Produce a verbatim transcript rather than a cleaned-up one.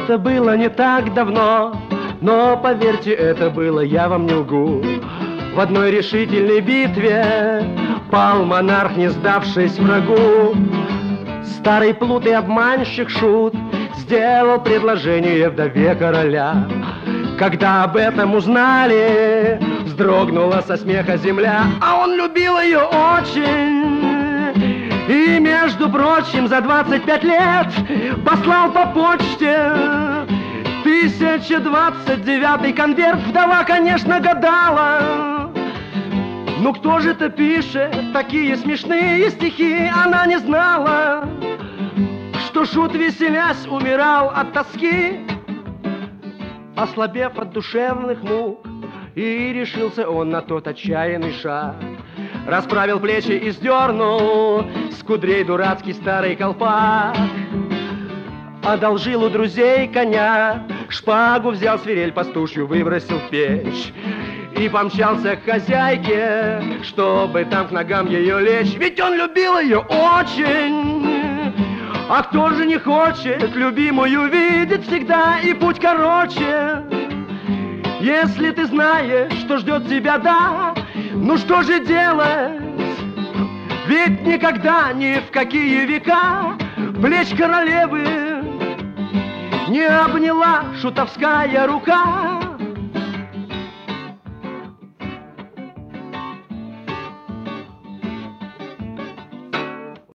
это было не так давно, но поверьте, это было, я вам не лгу. В одной решительной битве пал монарх, не сдавшись врагу. Старый плут и обманщик Шут сделал предложение вдове короля. Когда об этом узнали, вздрогнула со смеха земля. А он любил ее очень. И, между прочим, за двадцать пять лет послал по почте тысяча двадцать девятый конверт. Вдова, конечно, гадала, ну кто же это пишет такие смешные стихи? Она не знала, что Шут, веселясь, умирал от тоски, ослабев от душевных мук. И решился он на тот отчаянный шаг. Расправил плечи и сдернул с кудрей дурацкий старый колпак. Одолжил у друзей коня, шпагу взял, свирель пастушью выбросил в печь. И помчался к хозяйке, чтобы там к ногам ее лечь. Ведь он любил ее очень. А кто же не хочет любимую видеть всегда, и путь короче. Если ты знаешь, что ждет тебя, да, ну что же делать? Ведь никогда, ни в какие века плеч королевы не обняла шутовская рука.